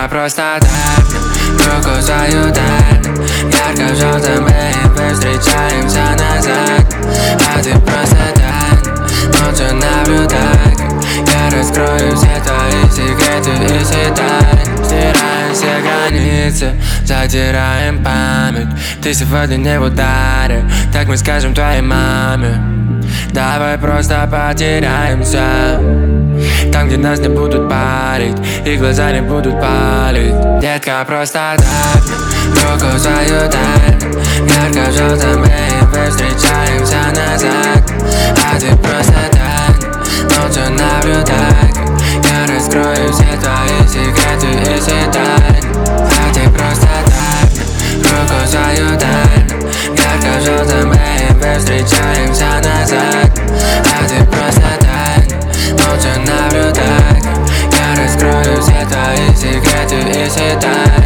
просто так, руку свою дай. Ярко в желтом BMW встречаемся назад. А ты просто так, молча наблюдай, как я раскрою все твои секреты и все тайны. Стираем все границы, затираем память. Ты сегодня не в ударе, так мы скажем твоей маме. Давай просто потеряемся там, где нас не будут парить и глаза не будут палить. Детка, просто так, руку свою дай. Ярко в желтом BMW встречаемся назад. А ты просто так, молча наблюдай, как я раскрою все твои секреты и все тайны. А ты просто так, руку свою дай. Ярко в желтом BMW встречаемся назад. А ты просто так, молча наблюдай, как я раскрою все твои секреты и все тайны.